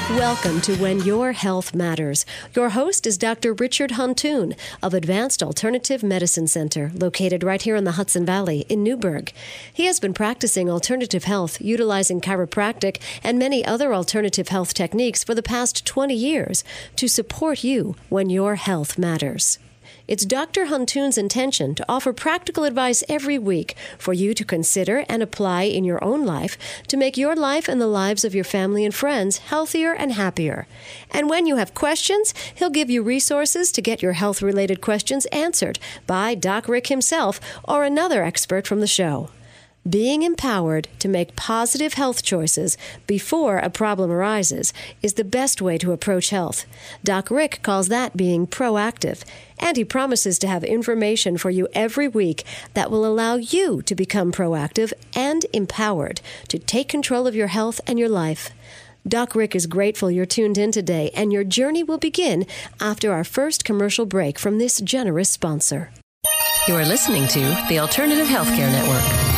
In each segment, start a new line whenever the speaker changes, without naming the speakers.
Welcome to When Your Health Matters. Your host is Dr. Richard Huntoon of Advanced Alternative Medicine Center, located right here in the Hudson Valley in Newburgh. He has been practicing alternative health, utilizing chiropractic and many other alternative health techniques for the past 20 years to support you when your health matters. It's Dr. Huntoon's intention to offer practical advice every week for you to consider and apply in your own life to make your life and the lives of your family and friends healthier and happier. And when you have questions, he'll give you resources to get your health-related questions answered by Doc Rick himself or another expert from the show. Being empowered to make positive health choices before a problem arises is the best way to approach health. Doc Rick calls that being proactive, and he promises to have information for you every week that will allow you to become proactive and empowered to take control of your health and your life. Doc Rick is grateful you're tuned in today, and your journey will begin after our first commercial break from this generous sponsor.
You are listening to the Alternative Healthcare Network.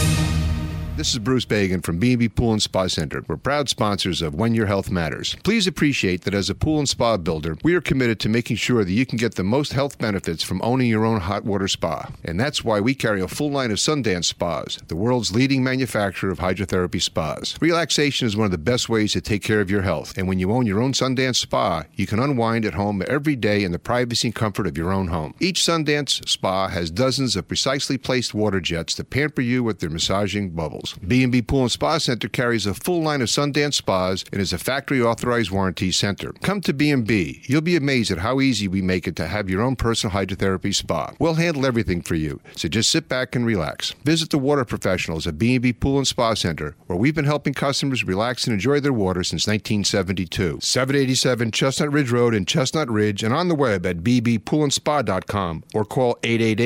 This is Bruce Bagan from B&B Pool and Spa Center. We're proud sponsors of When Your Health Matters. Please appreciate that as a pool and spa builder, we are committed to making sure that you can get the most health benefits from owning your own hot water spa. And that's why we carry a full line of Sundance Spas, the world's leading manufacturer of hydrotherapy spas. Relaxation is one of the best ways to take care of your health. And when you own your own Sundance Spa, you can unwind at home every day in the privacy and comfort of your own home. Each Sundance Spa has dozens of precisely placed water jets to pamper you with their massaging bubbles. B&B Pool and Spa Center carries a full line of Sundance Spas and is a factory-authorized warranty center. Come to B&B. You'll be amazed at how easy we make it to have your own personal hydrotherapy spa. We'll handle everything for you, so just sit back and relax. Visit the water professionals at B&B Pool and Spa Center, where we've been helping customers relax and enjoy their water since 1972. 787 Chestnut Ridge Road in Chestnut Ridge and on the web at bbpoolandspa.com or call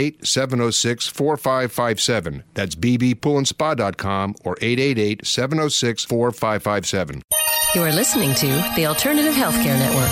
888-706-4557. That's bbpoolandspa.com or 888-706-4557.
You are listening to the Alternative Healthcare Network.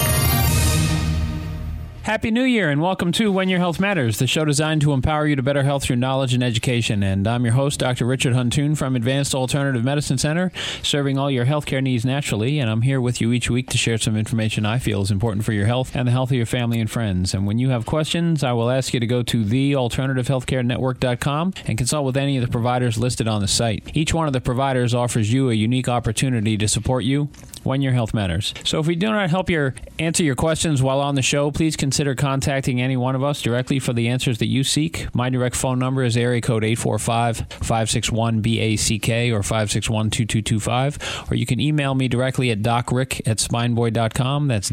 Happy New Year and welcome to When Your Health Matters, the show designed to empower you to better health through knowledge and education. And I'm your host, Dr. Richard Huntoon from Advanced Alternative Medicine Center, serving all your healthcare needs naturally. And I'm here with you each week to share some information I feel is important for your health and the health of your family and friends. And when you have questions, I will ask you to go to thealternativehealthcarenetwork.com and consult with any of the providers listed on the site. Each one of the providers offers you a unique opportunity to support you when your health matters. So if we do not help you answer your questions while on the show, please consider contacting any one of us directly for the answers that you seek. My direct phone number is area code 845-561-BACK or 561-2225. Or you can email me directly at docrick@spineboy.com. That's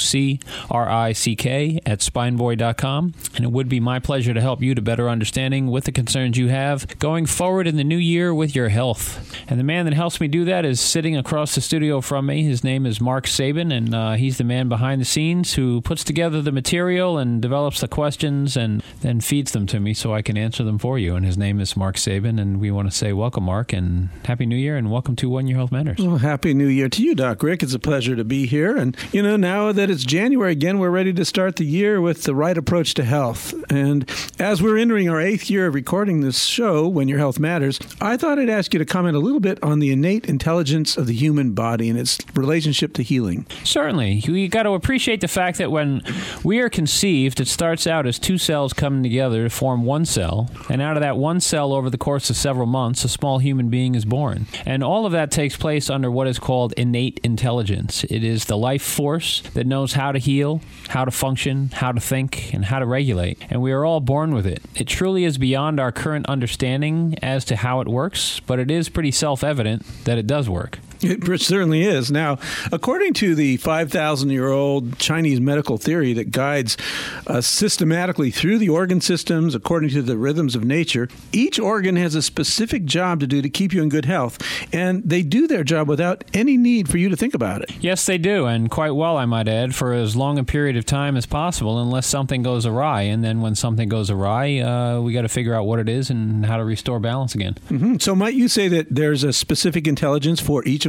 DOCRICK@spineboy.com. And it would be my pleasure to help you to better understanding with the concerns you have going forward in the new year with your health. And the man that helps me do that is sitting across the studio from me. His name is Mark Sabin, and he's the man behind the scenes who puts together the material and develops the questions and then feeds them to me so I can answer them for you. And his name is Mark Sabin, and we want to say welcome, Mark, and Happy New Year, and welcome to When Your Health Matters.
Well, Happy New Year to you, Doc Rick. It's a pleasure to be here. And, now that it's January again, we're ready to start the year with the right approach to health. And as we're entering our 8th year of recording this show, When Your Health Matters, I thought I'd ask you to comment a little bit on the innate intelligence of the human body and its relationship to healing.
Certainly. You got to appreciate the fact that when we are conceived, it starts out as two cells coming together to form one cell, and out of that one cell, over the course of several months, a small human being is born. And all of that takes place under what is called innate intelligence. It is the life force that knows how to heal, how to function, how to think, and how to regulate. And we are all born with it. It truly is beyond our current understanding as to how it works, but it is pretty self-evident that it does work.
It certainly is. Now, according to the 5,000-year-old Chinese medical theory that guides us systematically through the organ systems according to the rhythms of nature, each organ has a specific job to do to keep you in good health, and they do their job without any need for you to think about it.
Yes, they do, and quite well, I might add, for as long a period of time as possible, unless something goes awry. And then when something goes awry, we got to figure out what it is and how to restore balance again.
Mm-hmm. So might you say that there's a specific intelligence for each of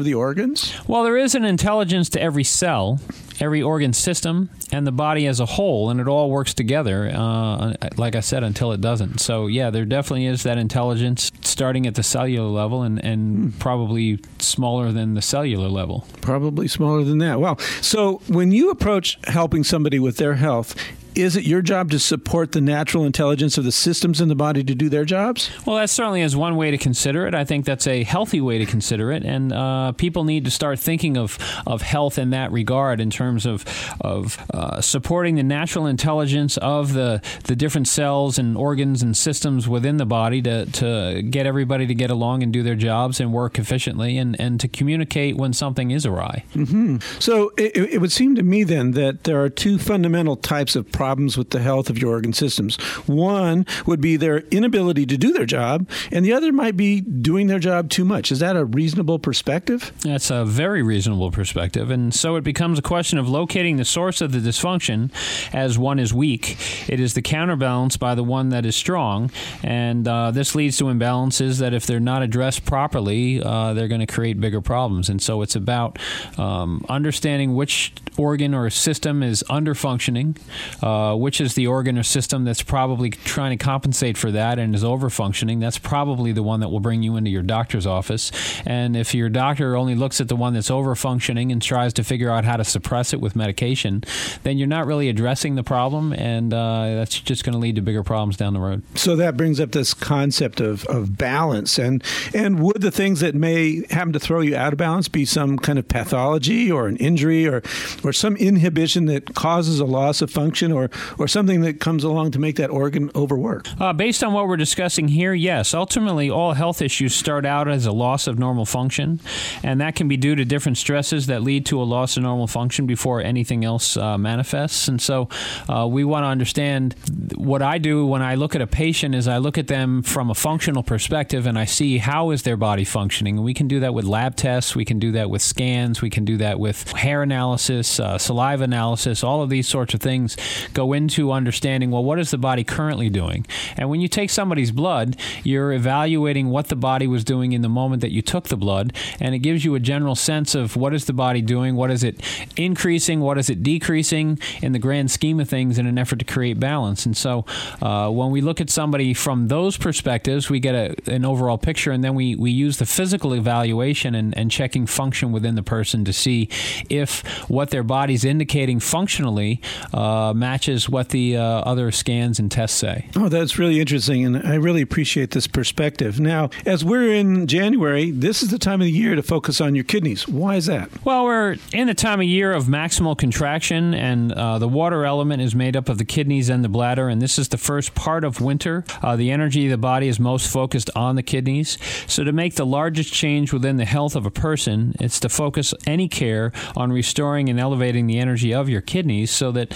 the organs?
Well, there is an intelligence to every cell, every organ system, and the body as a whole, and it all works together, like I said, until it doesn't. So, yeah, there definitely is that intelligence starting at the cellular level and probably smaller than the cellular level.
Probably smaller than that. Wow. So when you approach helping somebody with their health, is it your job to support the natural intelligence of the systems in the body to do their jobs?
Well, that certainly is one way to consider it. I think that's a healthy way to consider it, and people need to start thinking of health in that regard in terms of supporting the natural intelligence of the different cells and organs and systems within the body to get everybody to get along and do their jobs and work efficiently and to communicate when something is awry.
Mm-hmm. So it would seem to me then that there are two fundamental types of problems with the health of your organ systems. One would be their inability to do their job, and the other might be doing their job too much. Is that a reasonable perspective?
That's a very reasonable perspective, and so it becomes a question of locating the source of the dysfunction as one is weak. It is the counterbalance by the one that is strong, and this leads to imbalances that if they're not addressed properly, they're going to create bigger problems. And so it's about understanding which organ or system is underfunctioning, which is the organ or system that's probably trying to compensate for that and is overfunctioning. That's probably the one that will bring you into your doctor's office. And if your doctor only looks at the one that's overfunctioning and tries to figure out how to suppress it with medication, then you're not really addressing the problem, and that's just going to lead to bigger problems down the road. So
that brings up this concept of balance. And would the things that may happen to throw you out of balance be some kind of pathology or an injury or some inhibition that causes a loss of function or something that comes along to make that organ overwork?
Based on what we're discussing here, yes. Ultimately, all health issues start out as a loss of normal function, and that can be due to different stresses that lead to a loss of normal function before anything else manifests. And so we want to understand what I do when I look at a patient is I look at them from a functional perspective and I see how is their body functioning. And we can do that with lab tests. We can do that with scans. We can do that with hair analysis, saliva analysis. All of these sorts of things go into understanding, well, what is the body currently doing? And when you take somebody's blood, you're evaluating what the body was doing in the moment that you took the blood, and it gives you a general sense of what is the body doing, what is it increasing, what is it decreasing in the grand scheme of things in an effort to create balance. And so when we look at somebody from those perspectives, we get an overall picture, and then we use the physical evaluation and checking function within the person to see if what their body's indicating functionally matches what the other scans and tests say.
Oh, that's really interesting, and I really appreciate this perspective. Now, as we're in January, this is the time of the year to focus on your kidneys. Why is that?
Well, we're in the time of year of maximal contraction, and the water element is made up of the kidneys and the bladder, and this is the first part of winter. The energy of the body is most focused on the kidneys. So to make the largest change within the health of a person, it's to focus any care on restoring and elevating the energy of your kidneys so that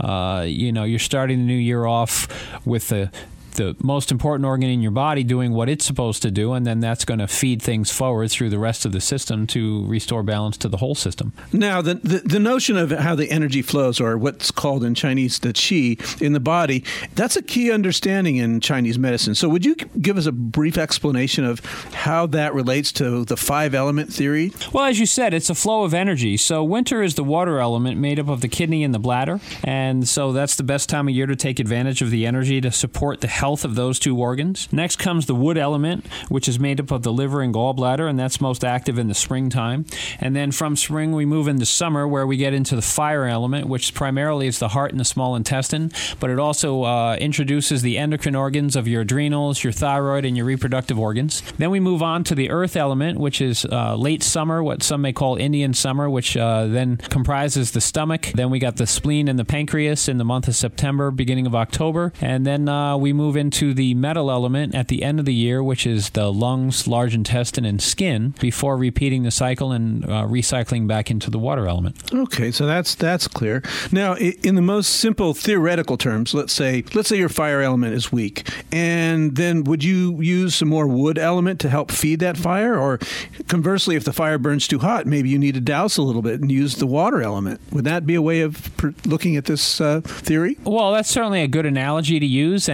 you're starting the new year off with the most important organ in your body doing what it's supposed to do, and then that's going to feed things forward through the rest of the system to restore balance to the whole system.
Now, the notion of how the energy flows, or what's called in Chinese the qi, in the body, that's a key understanding in Chinese medicine. So would you give us a brief explanation of how that relates to the 5-element theory?
Well, as you said, it's a flow of energy. So winter is the water element made up of the kidney and the bladder, and so that's the best time of year to take advantage of the energy to support the health of those two organs. Next comes the wood element, which is made up of the liver and gallbladder, and that's most active in the springtime. And then from spring, we move into summer, where we get into the fire element, which primarily is the heart and the small intestine, but it also introduces the endocrine organs of your adrenals, your thyroid, and your reproductive organs. Then we move on to the earth element, which is late summer, what some may call Indian summer, which then comprises the stomach. Then we got the spleen and the pancreas in the month of September, beginning of October. And then we move into the metal element at the end of the year, which is the lungs, large intestine, and skin, before repeating the cycle and recycling back into the water element.
Okay, so that's clear. Now, in the most simple theoretical terms, let's say your fire element is weak, and then would you use some more wood element to help feed that fire? Or conversely, if the fire burns too hot, maybe you need to douse a little bit and use the water element. Would that be a way of looking at this theory?
Well, that's certainly a good analogy to use, and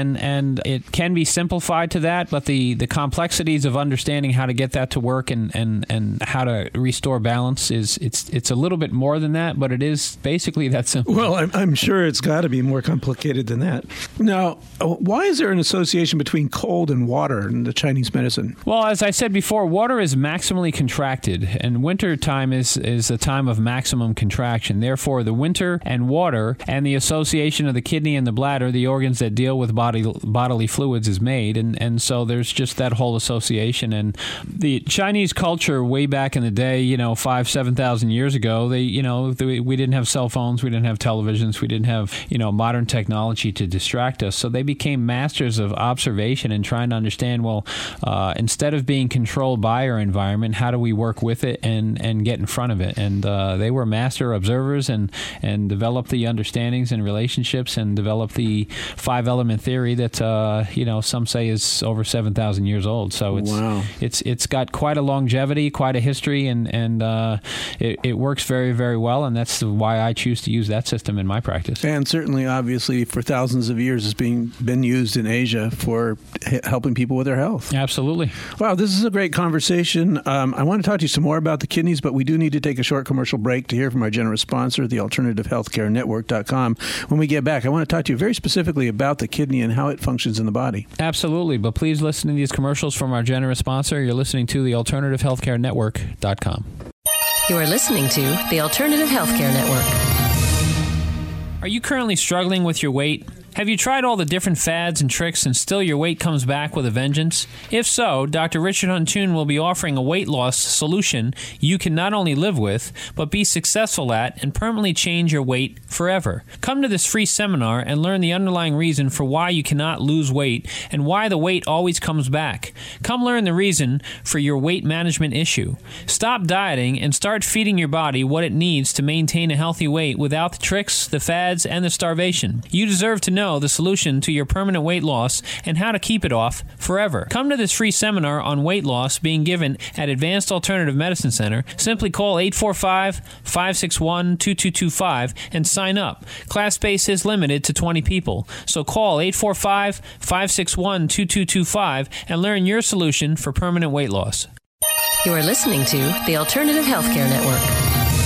and it can be simplified to that, but the complexities of understanding how to get that to work and how to restore balance it's a little bit more than that, but it is basically that simple.
Well, I'm sure it's got to be more complicated than that. Now, why is there an association between cold and water in the Chinese medicine?
Well, as I said before, water is maximally contracted, and winter time is a time of maximum contraction. Therefore, the winter and water and the association of the kidney and the bladder, the organs that deal with bodily fluids, is made, and so there's just that whole association. And the Chinese culture way back in the day, 5,000-7,000 years ago, we didn't have cell phones, we didn't have televisions, we didn't have modern technology to distract us. So they became masters of observation and trying to understand, instead of being controlled by our environment, how do we work with it and get in front of it? And they were master observers and developed the understandings and relationships and developed the 5-element theory that some say is over 7,000 years old. So it's got quite a longevity, quite a history, and it works very, very well. And that's why I choose to use that system in my practice.
And certainly, obviously, for thousands of years, it's been used in Asia for helping people with their health.
Absolutely.
Wow, this is a great conversation. I want to talk to you some more about the kidneys, but we do need to take a short commercial break to hear from our generous sponsor, the AlternativeHealthCareNetwork.com. When we get back, I want to talk to you very specifically about the kidney and how it functions in the body.
Absolutely, but please listen to these commercials from our generous sponsor. You're listening to the AlternativeHealthCareNetwork.com.
You are listening to the Alternative Healthcare Network.
Are you currently struggling with your weight? Have you tried all the different fads and tricks and still your weight comes back with a vengeance? If so, Dr. Richard Huntoon will be offering a weight loss solution you can not only live with, but be successful at and permanently change your weight forever. Come to this free seminar and learn the underlying reason for why you cannot lose weight and why the weight always comes back. Come learn the reason for your weight management issue. Stop dieting and start feeding your body what it needs to maintain a healthy weight without the tricks, the fads, and the starvation. You deserve to know the solution to your permanent weight loss and how to keep it off forever. Come to this free seminar on weight loss being given at Advanced Alternative Medicine Center. Simply call 845-561-2225 and sign up. Class space is limited to 20 people. So call 845-561-2225 and learn your solution for permanent weight loss.
You are listening to the Alternative Healthcare Network.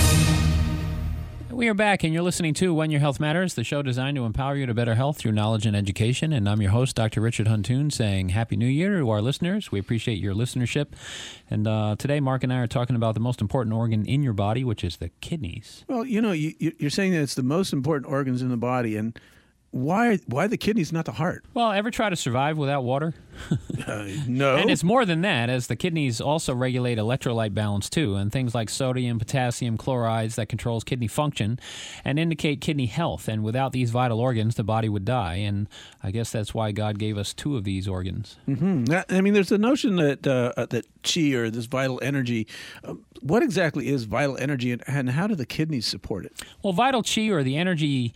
We are back, and you're listening to When Your Health Matters, the show designed to empower you to better health through knowledge and education. And I'm your host, Dr. Richard Huntoon, saying Happy New Year to our listeners. We appreciate your listenership. And today, Mark and I are talking about the most important organ in your body, which is the kidneys.
Well, you're saying that it's the most important organs in the body, and why the kidneys, not the heart?
Well, ever try to survive without water?
No.
And it's more than that, as the kidneys also regulate electrolyte balance too, and things like sodium, potassium, chlorides that controls kidney function and indicate kidney health. And without these vital organs, the body would die. And I guess that's why God gave us two of these organs.
Mm-hmm. I mean, there's the notion that chi, or this vital energy. What exactly is vital energy, and how do the kidneys support it?
Well, vital chi, or the energy,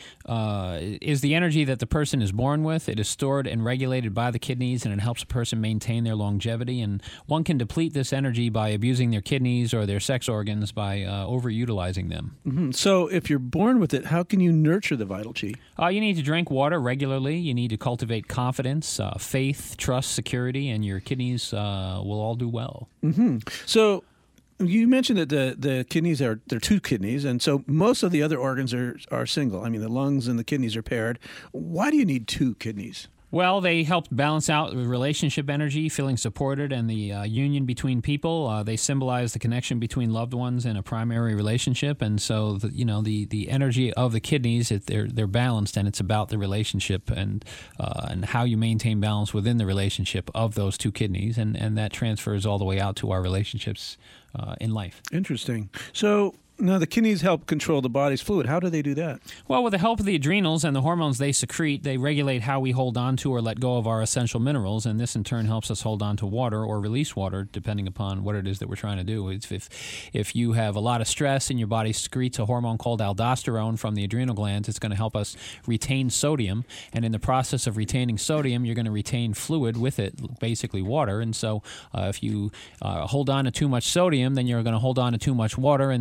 is the energy that the person is born with. It is stored and regulated by the kidneys, and it helps a person maintain their longevity. And one can deplete this energy by abusing their kidneys or their sex organs by overutilizing them.
Mm-hmm. So if you're born with it, how can you nurture the vital chi?
You need to drink water regularly. You need to cultivate confidence, faith, trust, security, and your kidneys will all do well.
Mm-hmm. So you mentioned that the kidneys they're two kidneys, and so most of the other organs are single. I mean, the lungs and the kidneys are paired. Why do you need two kidneys?
Well, they help balance out the relationship energy, feeling supported, and the union between people. They symbolize the connection between loved ones in a primary relationship, and so the energy of the kidneys, they're balanced, and it's about the relationship and how you maintain balance within the relationship of those two kidneys, and that transfers all the way out to our relationships in life.
Interesting. So now, the kidneys help control the body's fluid. How do they do that?
Well, with the help of the adrenals and the hormones they secrete, they regulate how we hold on to or let go of our essential minerals, and this in turn helps us hold on to water or release water, depending upon what it is that we're trying to do. If you have a lot of stress and your body secretes a hormone called aldosterone from the adrenal glands, it's going to help us retain sodium, and in the process of retaining sodium, you're going to retain fluid with it, basically water, and so if you hold on to too much sodium, then you're going to hold on to too much water, and that's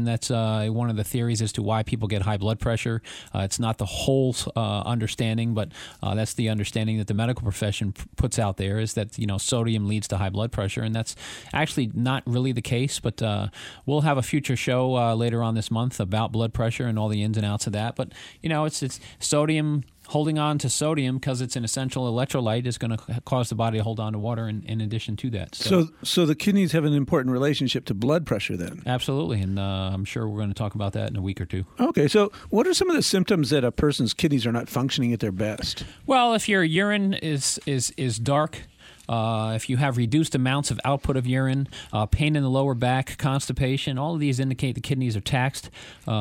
one of the theories as to why people get high blood pressure. It's not the whole understanding, but that's the understanding that the medical profession puts out there, is that sodium leads to high blood pressure, and that's actually not really the case. But we'll have a future show later on this month about blood pressure and all the ins and outs of that. But it's sodium. Holding on to sodium because it's an essential electrolyte is going to cause the body to hold on to water in addition to that.
So the kidneys have an important relationship to blood pressure then?
Absolutely, and I'm sure we're going to talk about that in a week or two.
Okay, so what are some of the symptoms that a person's kidneys are not functioning at their best?
Well, if your urine is dark, if you have reduced amounts of output of urine, pain in the lower back, constipation, all of these indicate the kidneys are taxed.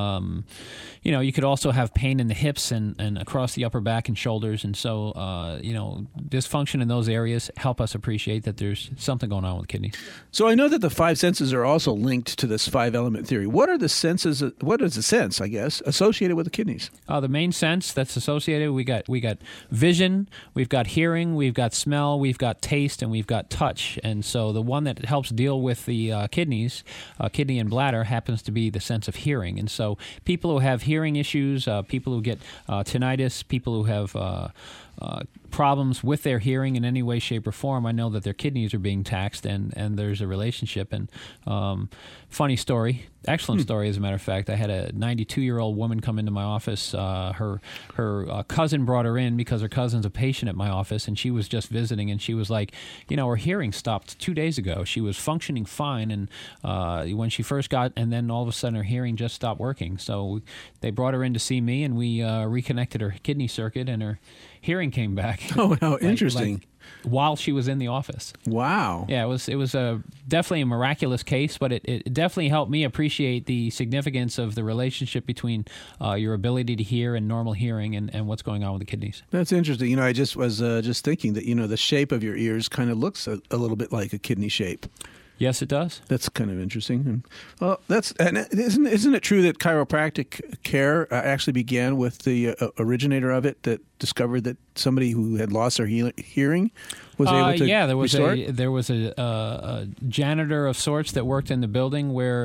You could also have pain in the hips and across the upper back and shoulders. And so, dysfunction in those areas help us appreciate that there's something going on with kidneys.
So I know that the five senses are also linked to this five-element theory. What are the senses? What is the sense, I guess, associated with the kidneys?
The main sense that's associated, we got vision, we've got hearing, we've got smell, we've got taste, and we've got touch. And so the one that helps deal with the kidneys, kidney and bladder, happens to be the sense of hearing. And so people who have hearing issues, people who get tinnitus, people who have problems with their hearing in any way, shape, or form, I know that their kidneys are being taxed, and there's a relationship. And funny story, excellent story, as a matter of fact. I had a 92-year-old woman come into my office. Her cousin brought her in because her cousin's a patient at my office, and she was just visiting, and she was like, her hearing stopped 2 days ago. She was functioning fine, and when she first got, and then all of a sudden her hearing just stopped working. So they brought her in to see me, and we reconnected her kidney circuit, and her hearing came back.
Oh, how interesting.
While she was in the office.
Wow.
Yeah, it was definitely a miraculous case, but it definitely helped me appreciate the significance of the relationship between your ability to hear and normal hearing and what's going on with the kidneys.
That's interesting. I just was just thinking that, the shape of your ears kind of looks a little bit like a kidney shape.
Yes, it does.
That's kind of interesting. Well, isn't it true that chiropractic care actually began with the originator of it that discovered that somebody who had lost their hearing was able to restore it?
There was a janitor of sorts that worked in the building where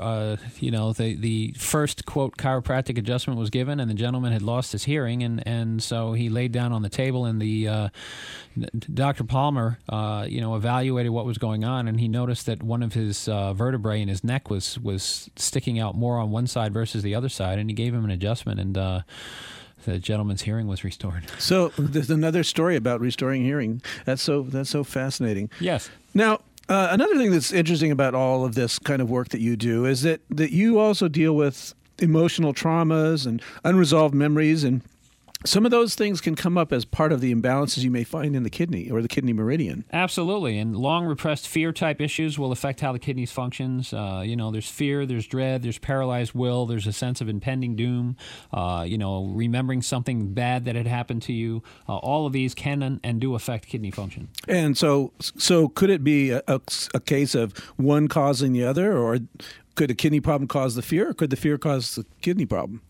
the first quote chiropractic adjustment was given, and the gentleman had lost his hearing, and so he laid down on the table, and the Dr. Palmer evaluated what was going on, and he noticed that one of his vertebrae in his neck was sticking out more on one side versus the other side, and he gave him an adjustment, and the gentleman's hearing was restored.
So there's another story about restoring hearing. That's so fascinating.
Yes.
Now, another thing that's interesting about all of this kind of work that you do is that you also deal with emotional traumas and unresolved memories, and some of those things can come up as part of the imbalances you may find in the kidney or the kidney meridian.
Absolutely. And long repressed fear type issues will affect how the kidneys functions. There's fear, there's dread, there's paralyzed will, there's a sense of impending doom, remembering something bad that had happened to you. All of these can and do affect kidney function.
And so could it be a case of one causing the other, or could a kidney problem cause the fear, or could the fear cause the kidney problem?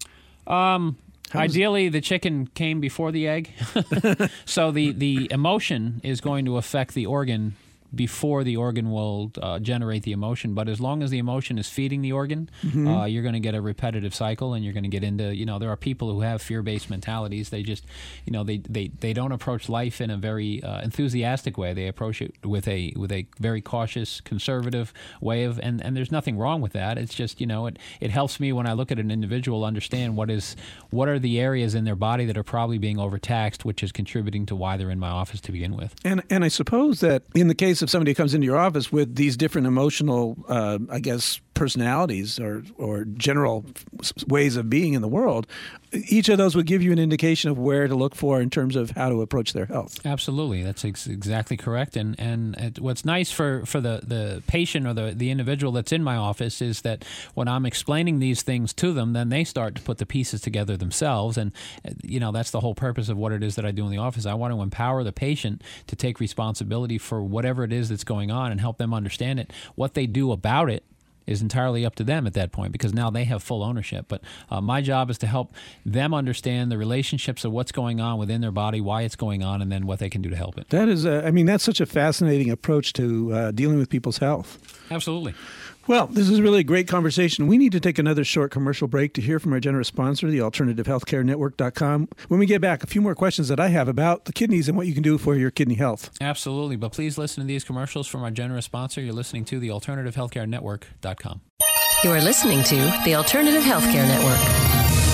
Ideally, the chicken came before the egg. So the emotion is going to affect the organ before the organ will generate the emotion. But as long as the emotion is feeding the organ, you're going to get a repetitive cycle, and you're going to get into, there are people who have fear-based mentalities. They just, they don't approach life in a very enthusiastic way. They approach it with a very cautious, conservative way of, and there's nothing wrong with that. It's just, it helps me when I look at an individual understand what are the areas in their body that are probably being overtaxed, which is contributing to why they're in my office to begin with.
And I suppose that in the case of somebody who comes into your office with these different emotional, personalities or general ways of being in the world, each of those would give you an indication of where to look for in terms of how to approach their health.
Absolutely. That's exactly correct. And what's nice for the patient or the individual that's in my office is that when I'm explaining these things to them, then they start to put the pieces together themselves. And, that's the whole purpose of what it is that I do in the office. I want to empower the patient to take responsibility for whatever it is that's going on and help them understand it. What they do about it is entirely up to them at that point, because now they have full ownership. But my job is to help them understand the relationships of what's going on within their body, why it's going on, and then what they can do to help it.
That is, that's such a fascinating approach to dealing with people's health.
Absolutely.
Well, this is really a great conversation. We need to take another short commercial break to hear from our generous sponsor, the AlternativeHealthCareNetwork.com. When we get back, a few more questions that I have about the kidneys and what you can do for your kidney health.
Absolutely, but please listen to these commercials from our generous sponsor. You're listening to the AlternativeHealthCareNetwork.com.
You are listening to the Alternative Healthcare Network.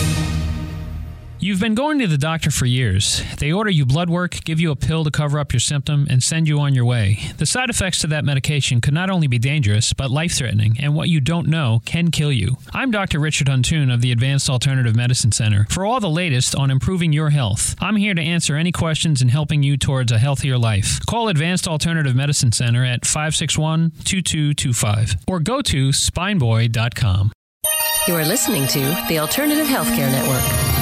You've been going to the doctor for years. They order you blood work, give you a pill to cover up your symptom, and send you on your way. The side effects to that medication could not only be dangerous, but life-threatening, and what you don't know can kill you. I'm Dr. Richard Huntoon of the Advanced Alternative Medicine Center. For all the latest on improving your health, I'm here to answer any questions in helping you towards a healthier life. Call Advanced Alternative Medicine Center at 561-2225 or go to spineboy.com.
You are listening to the Alternative Healthcare Network.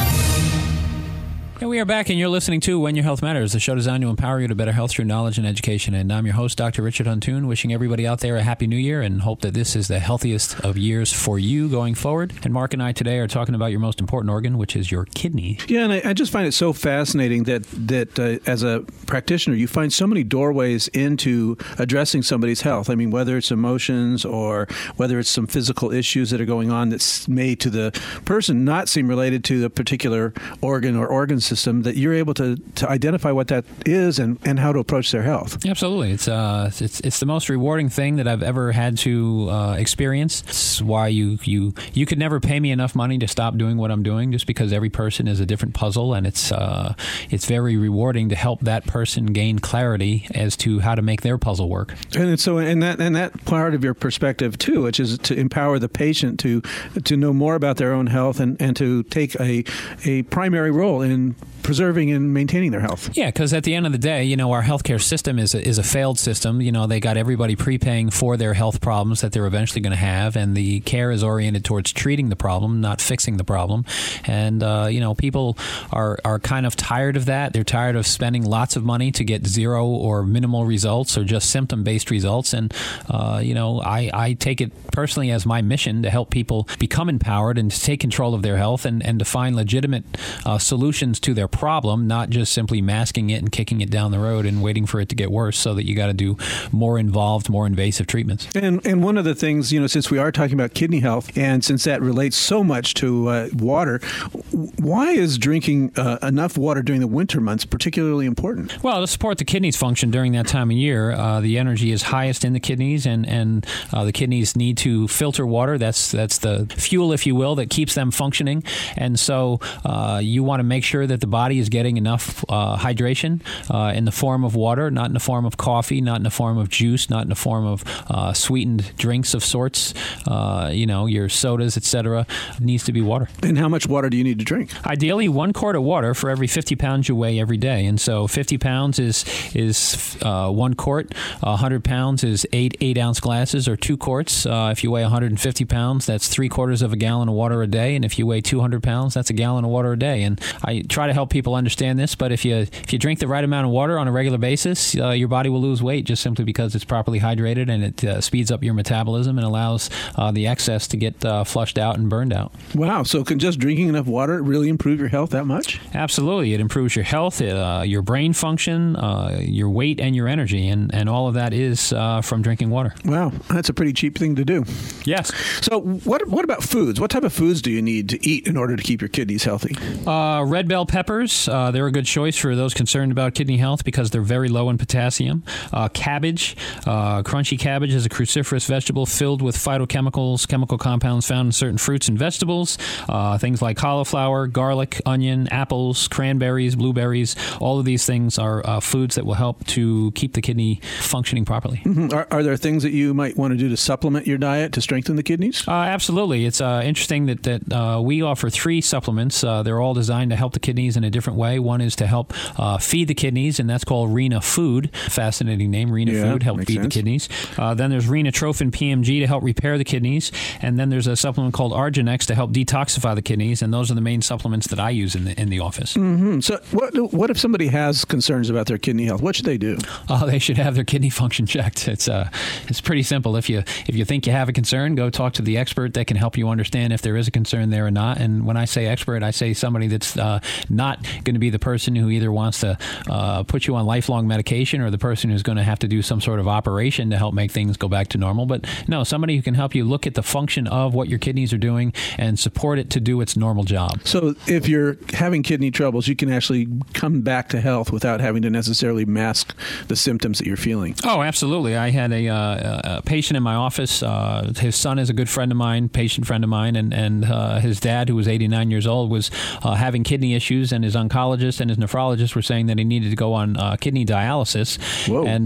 And we are back, and you're listening to When Your Health Matters, the show designed to empower you to better health through knowledge and education. And I'm your host, Dr. Richard Huntoon, wishing everybody out there a happy new year and hope that this is the healthiest of years for you going forward. And Mark and I today are talking about your most important organ, which is your kidney.
Yeah, and I just find it so fascinating that as a practitioner, you find so many doorways into addressing somebody's health. I mean, whether it's emotions or whether it's some physical issues that are going on that may to the person not seem related to the particular organ or organ system, that you're able to identify what that is and how to approach their health.
Absolutely. It's the most rewarding thing that I've ever had to experience. It's why you could never pay me enough money to stop doing what I'm doing, just because every person is a different puzzle, and it's very rewarding to help that person gain clarity as to how to make their puzzle work.
And so that part of your perspective too, which is to empower the patient to know more about their own health and to take a primary role in preserving and maintaining their health.
Yeah, because at the end of the day, our healthcare system is a failed system. They got everybody prepaying for their health problems that they're eventually going to have, and the care is oriented towards treating the problem, not fixing the problem. And people are kind of tired of that. They're tired of spending lots of money to get zero or minimal results or just symptom-based results. And I take it personally as my mission to help people become empowered and to take control of their health and to find legitimate solutions to their problem, not just simply masking it and kicking it down the road and waiting for it to get worse, so that you got to do more involved, more invasive treatments.
And one of the things, since we are talking about kidney health, and since that relates so much to water, why is drinking enough water during the winter months particularly important?
Well, to support the kidneys' function during that time of year, the energy is highest in the kidneys, and the kidneys need to filter water. That's the fuel, if you will, that keeps them functioning. And so you want to make sure that the body is getting enough hydration in the form of water, not in the form of coffee, not in the form of juice, not in the form of sweetened drinks of sorts, your sodas, etc. It needs to be water.
And how much water do you need to drink?
Ideally, 1 quart of water for every 50 pounds you weigh every day. And so 50 pounds is 1 quart. 100 pounds is 8 8-ounce glasses, or 2 quarts. If you weigh 150 pounds, that's 3/4 of a gallon of water a day. And if you weigh 200 pounds, that's a gallon of water a day. And I try to help people understand this, but if you drink the right amount of water on a regular basis, your body will lose weight just simply because it's properly hydrated, and it speeds up your metabolism and allows the excess to get flushed out and burned out.
Wow. So can just drinking enough water really improve your health that much?
Absolutely. It improves your health, your brain function, your weight, and your energy, and all of that is from drinking water.
Wow. That's a pretty cheap thing to do.
Yes.
So what about foods? What type of foods do you need to eat in order to keep your kidneys healthy?
Red bell peppers, they're a good choice for those concerned about kidney health because they're very low in potassium. Cabbage, crunchy cabbage is a cruciferous vegetable filled with phytochemicals, chemical compounds found in certain fruits and vegetables. Things like cauliflower, garlic, onion, apples, cranberries, blueberries. All of these things are foods that will help to keep the kidney functioning properly.
Mm-hmm. Are there things that you might want to do to supplement your diet to strengthen the kidneys?
Absolutely. It's interesting that we offer 3 supplements. They're all designed to help the kidneys in a different way. One is to help feed the kidneys, and that's called Rena Food. Fascinating name, Rena Food, help feed the kidneys. Then there's Renatrophin PMG to help repair the kidneys, and then there's a supplement called Arginex to help detoxify the kidneys, and those are the main supplements that I use in the office.
Mm-hmm. So what if somebody has concerns about their kidney health? What should they do?
They should have their kidney function checked. It's pretty simple. If you think you have a concern, go talk to the expert that can help you understand if there is a concern there or not. And when I say expert, I say somebody that's not going to be the person who either wants to put you on lifelong medication or the person who's going to have to do some sort of operation to help make things go back to normal. But no, somebody who can help you look at the function of what your kidneys are doing and support it to do its normal job.
So if you're having kidney troubles, you can actually come back to health without having to necessarily mask the symptoms that you're feeling.
Oh, absolutely. I had a patient in my office. His son is a good friend of mine, patient friend of mine, and his dad, who was 89 years old, was having kidney issues, and his oncologist and his nephrologist were saying that he needed to go on kidney dialysis.
Whoa.
And,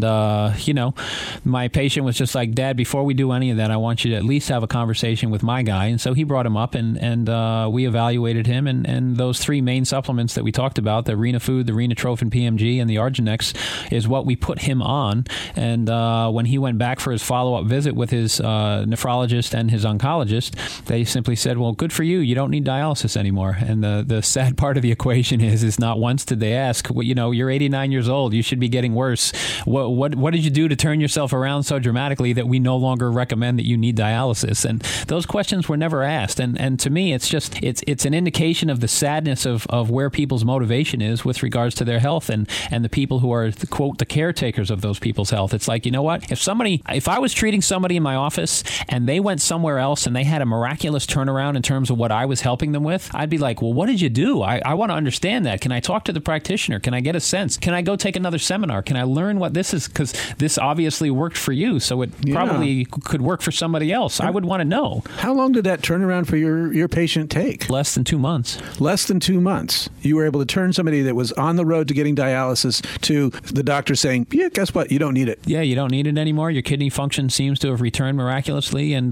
my patient was just like, Dad, before we do any of that, I want you to at least have a conversation with my guy. And so he brought him up, and we evaluated him, and those three main supplements that we talked about, the Renafood, the Renatrophin PMG, and the Arginex, is what we put him on. And when he went back for his follow-up visit with his nephrologist and his oncologist, they simply said, well, good for you. You don't need dialysis anymore. And the sad part of the equation is not once did they ask, well, you're 89 years old. You should be getting worse. What did you do to turn yourself around so dramatically that we no longer recommend that you need dialysis? And those questions were never asked. And to me, it's just it's an indication of the sadness of where people's motivation is with regards to their health and the people who are, quote, the caretakers of those people's health. It's like, you know what? If I was treating somebody in my office and they went somewhere else and they had a miraculous turnaround in terms of what I was helping them with, I'd be like, well, what did you do? I want to understand that. Can I talk to the practitioner? Can I get a sense? Can I go take another seminar? Can I learn what this is? Because this obviously worked for you, so it probably could work for somebody else. I would want to know.
How long did that turnaround for your patient take?
Less than 2 months.
Less than 2 months. You were able to turn somebody that was on the road to getting dialysis to the doctor saying, yeah, guess what? You don't need it.
Yeah, you don't need it anymore. Your kidney function seems to have returned miraculously. And,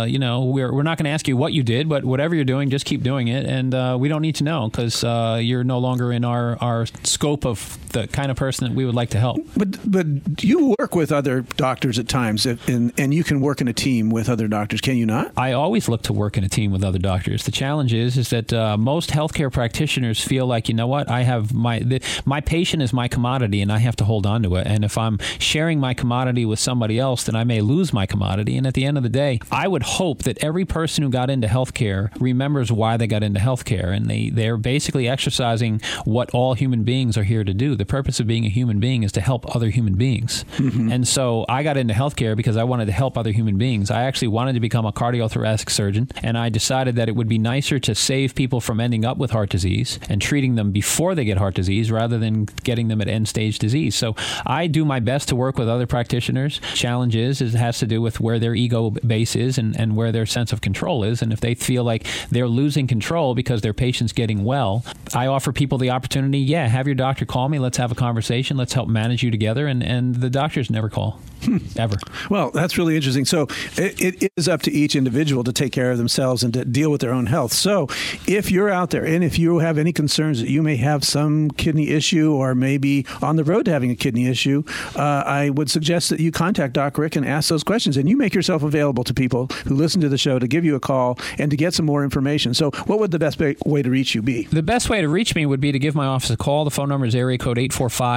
we're not going to ask you what you did, but whatever you're doing, just keep doing it. And we don't need to know because you're no longer in our scope of the kind of person that we would like to help.
But you work with other doctors at times, and you can work in a team with other doctors, can you not?
I always look to work in a team with other doctors. The challenge is that most healthcare practitioners feel like, you know what, I have my patient is my commodity and I have to hold on to it. And if I'm sharing my commodity with somebody else, then I may lose my commodity. And at the end of the day, I would hope that every person who got into healthcare remembers why they got into healthcare. And they're basically exercising what all human beings are here to do. The purpose of being a human being is to help other human beings. Mm-hmm. And so I got into healthcare because I wanted to help other human beings. I actually wanted to become a cardiothoracic surgeon, and I decided that it would be nicer to save people from ending up with heart disease and treating them before they get heart disease rather than getting them at end-stage disease. So I do my best to work with other practitioners. Challenge is it has to do with where their ego base is and where their sense of control is. And if they feel like they're losing control because their patient's getting well, I offer people the opportunity, have your doctor call me. Let's have a conversation. Let's help manage you together. And the doctors never call. Ever.
Well, that's really interesting. So it is up to each individual to take care of themselves and to deal with their own health. So if you're out there and if you have any concerns that you may have some kidney issue or maybe on the road to having a kidney issue, I would suggest that you contact Doc Rick and ask those questions, and you make yourself available to people who listen to the show to give you a call and to get some more information. So what would the best way to reach you be?
The best way to reach me would be to give my office a call. The phone number is area code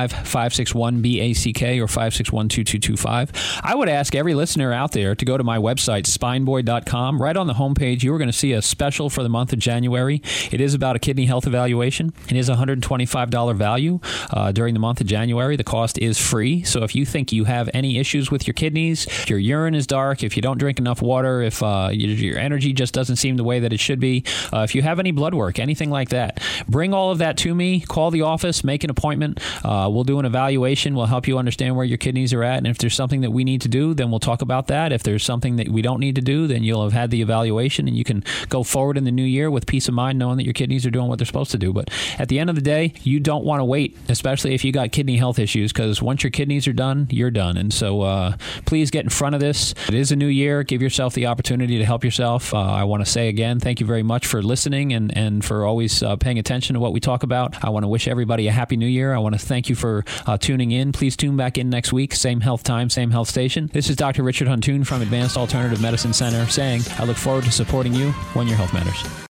845-561-BACK or 561-2225. I would ask every listener out there to go to my website, spineboy.com. Right on the homepage, you are going to see a special for the month of January. It is about a kidney health evaluation. It is a $125 value during the month of January. The cost is free. So if you think you have any issues with your kidneys, if your urine is dark, if you don't drink enough water, if your energy just doesn't seem the way that it should be, if you have any blood work, anything like that, bring all of that to me. Call the office, make an appointment. We'll do an evaluation. We'll help you understand where your kidneys are at. And if there's something that we need to do, then we'll talk about that. If there's something that we don't need to do, then you'll have had the evaluation and you can go forward in the new year with peace of mind knowing that your kidneys are doing what they're supposed to do. But at the end of the day, you don't want to wait, especially if you got kidney health issues, because once your kidneys are done, you're done. And so please get in front of this. It is a new year. Give yourself the opportunity to help yourself. I want to say again, thank you very much for listening and for always paying attention to what we talk about. I want to wish everybody a happy new year. I want to thank you for tuning in. Please tune back in next week. Same health time, same health station. This is Dr. Richard Huntoon from Advanced Alternative Medicine Center saying I look forward to supporting you when your health matters.